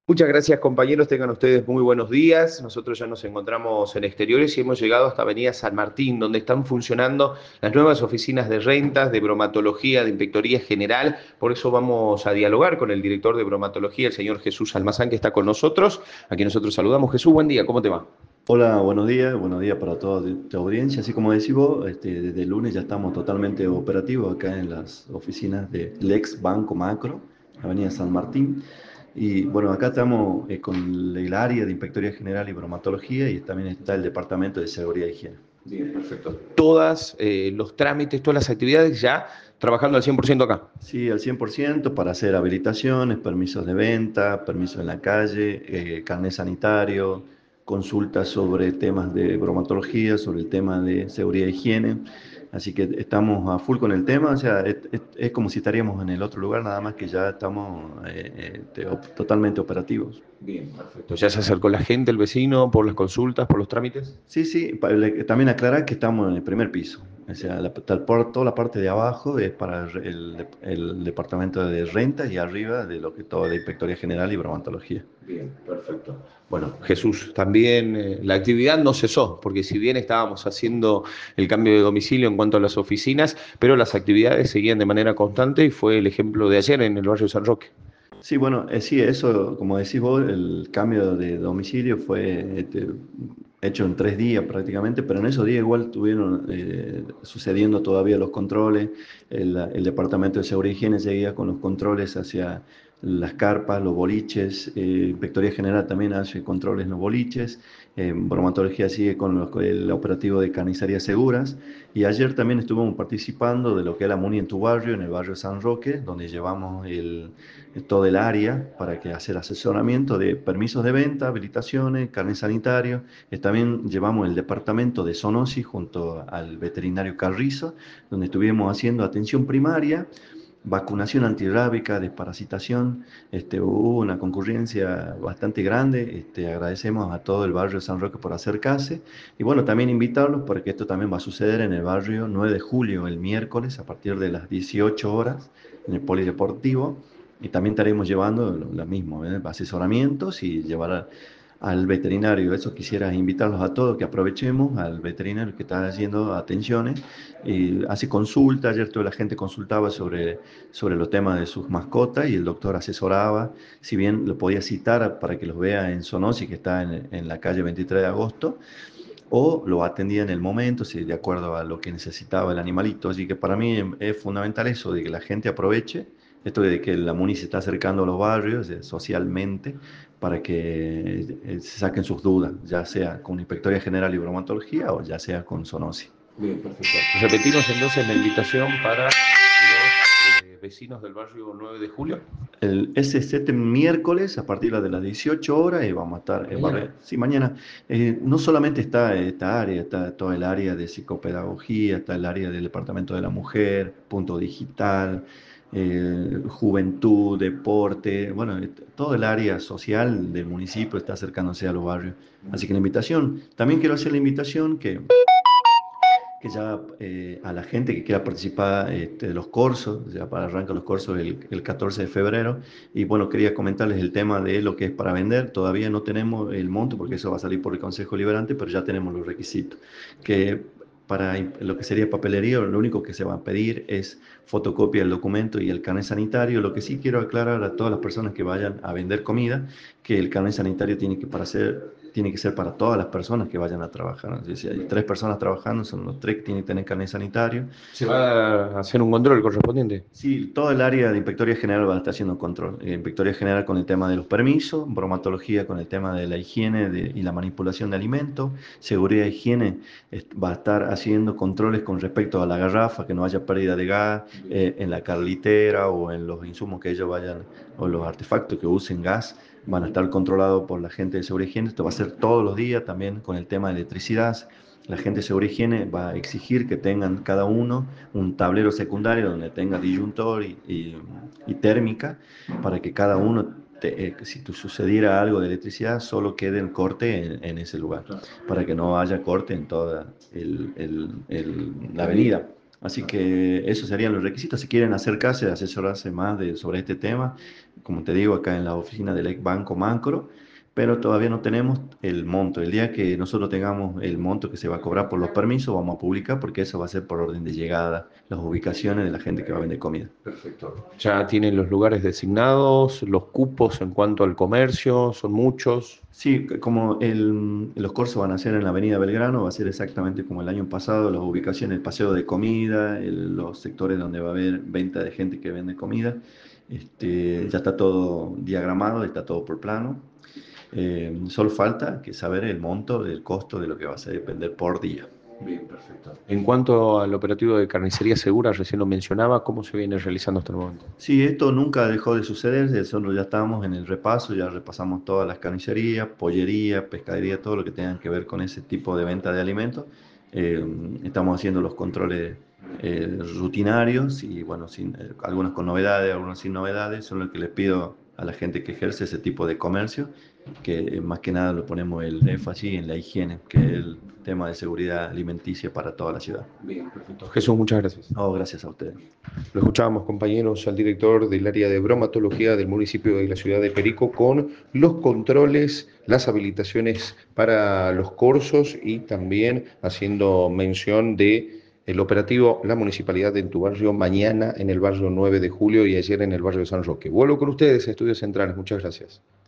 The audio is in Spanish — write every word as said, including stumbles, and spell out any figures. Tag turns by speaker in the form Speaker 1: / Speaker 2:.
Speaker 1: Muchas gracias, compañeros. Tengan ustedes muy buenos días. Nosotros ya nos encontramos en exteriores y hemos llegado hasta Avenida San Martín, donde están funcionando las nuevas oficinas de rentas, de bromatología, de inspectoría general. Por eso vamos a dialogar con el director de bromatología, el señor Jesús Almazán, que está con nosotros. Aquí nosotros saludamos. Jesús, buen día. ¿Cómo te va?
Speaker 2: Hola, buenos días, buenos días para toda tu audiencia. Así como decís vos, este, desde el lunes ya estamos totalmente operativos acá en las oficinas del ex Banco Macro, Avenida San Martín. Y bueno, acá estamos eh, con el área de Inspectoría General y Bromatología y también está el Departamento de Seguridad e Higiene.
Speaker 1: Bien, perfecto. Todas eh, los trámites, todas las actividades ya trabajando al cien por ciento acá.
Speaker 2: Sí, al cien por ciento para hacer habilitaciones, permisos de venta, permisos en la calle, eh, carnet sanitario, consultas sobre temas de bromatología, sobre el tema de seguridad e higiene. Así que estamos a full con el tema, o sea, es, es- es como si estaríamos en el otro lugar, nada más que ya estamos eh, eh, te- op- totalmente operativos.
Speaker 1: Bien, perfecto. ¿Ya se acercó la gente, el vecino, por las consultas, por los trámites?
Speaker 2: Sí, sí, pa- le- también aclarar que estamos en el primer piso. O sea, la, tal por- toda la parte de abajo es para el, el- el departamento de rentas y arriba de lo que todo de Inspectoría General y Bromatología.
Speaker 1: Bien, perfecto. Bueno, Jesús, también eh, la actividad no cesó, porque si bien estábamos haciendo el cambio de domicilio en cuanto a las oficinas, pero las actividades seguían de manera constante y fue el ejemplo de ayer en el barrio de San Roque.
Speaker 2: Sí, bueno, eh, sí, eso, como decís vos, el cambio de domicilio fue este, hecho en tres días prácticamente, pero en esos días igual estuvieron eh, sucediendo todavía los controles. El, el Departamento de Seguridad y Higiene seguía con los controles hacia las carpas, los boliches. eh, Inspectoría General también hace controles en los boliches. eh, Bromatología sigue con los- el operativo de carnicerías seguras. Y ayer también estuvimos participando de lo que es la MUNI en tu barrio, en el barrio San Roque, donde llevamos el todo el área para que hacer asesoramiento de permisos de venta, habilitaciones, carnet sanitario. Eh, También llevamos el departamento de zoonosis junto al veterinario Carrizo, donde estuvimos haciendo atención primaria, vacunación antirrábica, desparasitación. Este, hubo una concurrencia bastante grande. Este, agradecemos a todo el barrio San Roque por acercarse. Y bueno, también invitarlos porque esto también va a suceder en el barrio nueve de julio, el miércoles, a partir de las dieciocho horas, en el Polideportivo. Y también estaremos llevando lo, lo mismo, ¿eh? Asesoramientos y llevar a- al veterinario. Eso quisiera invitarlos a todos que aprovechemos al veterinario que está haciendo atenciones y hace consultas. Ayer toda la gente consultaba sobre, sobre los temas de sus mascotas y el doctor asesoraba. Si bien lo podía citar para que los vea en Sonosi, que está en, en la calle veintitrés de agosto, o lo atendía en el momento, si de acuerdo a lo que necesitaba el animalito. Así que para mí es fundamental eso, de que la gente aproveche, esto de que la MUNI se está acercando a los barrios eh, socialmente, para que eh, se saquen sus dudas, ya sea con Inspectoría General y Bromatología o ya sea con Zoonosis.
Speaker 1: Bien, perfecto. Repetimos entonces la invitación para los eh, vecinos del barrio nueve de julio.
Speaker 2: El, ese este miércoles a partir de las dieciocho horas y vamos a estar en
Speaker 1: Mañana.
Speaker 2: Barre. Sí, mañana. Eh, no solamente está esta área, está todo el área de psicopedagogía, está el área del Departamento de la Mujer, punto digital, eh, juventud, deporte, bueno, eh, todo el área social del municipio está acercándose a los barrios. Así que la invitación, también quiero hacer la invitación que que ya eh, a la gente que quiera participar este, de los cursos, ya para arrancar los cursos el, el catorce de febrero. Y bueno, quería comentarles el tema de lo que es para vender. Todavía no tenemos el monto porque eso va a salir por el Consejo Liberante, pero ya tenemos los requisitos. Que para lo que sería papelería, lo único que se va a pedir es fotocopia del documento y el carnet sanitario. Lo que sí quiero aclarar a todas las personas que vayan a vender comida, que el carnet sanitario tiene que, para ser, tiene que ser para todas las personas que vayan a trabajar. ¿No? Si hay tres personas trabajando, son los tres que tienen que tener carnet sanitario.
Speaker 1: ¿Se va a hacer un control correspondiente?
Speaker 2: Sí, todo el área de Inspectoría General va a estar haciendo control. Eh, Inspectoría General con el tema de los permisos, bromatología con el tema de la higiene de- y la manipulación de alimentos, seguridad e higiene est- va a estar haciendo controles con respecto a la garrafa, que no haya pérdida de gas eh, en la carlitera o en los insumos que ellos vayan, o los artefactos que usen gas, van a estar controlados por la gente de seguridad e higiene. Esto va a ser todos los días también con el tema de electricidad. La gente de seguridad e higiene va a exigir que tengan cada uno un tablero secundario donde tenga disyuntor y, y- y térmica para que cada uno, te- eh, si tu- sucediera algo de electricidad, solo quede el corte en, en ese lugar, para que no haya corte en toda el- el- el- la
Speaker 1: La vida.
Speaker 2: avenida. Así que esos serían los requisitos. Si quieren acercarse, asesorarse más de, sobre este tema, como te digo, acá en la oficina del ex Banco Macro, pero todavía no tenemos el monto. El día que nosotros tengamos el monto que se va a cobrar por los permisos, vamos a publicar porque eso va a ser por orden de llegada, las ubicaciones de la gente que va a vender comida.
Speaker 1: Perfecto. Ya tienen los lugares designados, los cupos en cuanto al comercio, son muchos.
Speaker 2: Sí, c- como el- los cursos van a ser en la Avenida Belgrano, va a ser exactamente como el año pasado, las ubicaciones, el paseo de comida, el- los sectores donde va a haber venta de gente que vende comida. Este, ya está todo diagramado, está todo por plano. Eh, solo falta que saber el monto del costo de lo que va a ser vender por día.
Speaker 1: Bien, perfecto. En cuanto al operativo de carnicería segura, recién lo mencionaba, ¿cómo se viene realizando hasta el momento?
Speaker 2: Sí, esto nunca dejó de suceder, nosotros ya estábamos en el repaso, ya repasamos todas las carnicerías, pollería, pescadería, todo lo que tenga que ver con ese tipo de venta de alimentos. Eh, Estamos haciendo los controles eh, rutinarios y bueno, sin, eh, algunos con novedades, algunos sin novedades, son lo que les pido a la gente que ejerce ese tipo de comercio, que eh, más que nada lo ponemos el énfasis en la higiene, que es el tema de seguridad alimenticia para toda la ciudad.
Speaker 1: Bien, perfecto. Jesús, muchas gracias.
Speaker 2: Oh, gracias a ustedes.
Speaker 1: Lo escuchábamos, compañeros, al director del área de bromatología del municipio de la ciudad de Perico con los controles, las habilitaciones para los cursos y también haciendo mención de el operativo La Municipalidad en tu barrio mañana en el barrio nueve de julio y ayer en el barrio de San Roque. Vuelvo con ustedes a Estudios Centrales. Muchas gracias.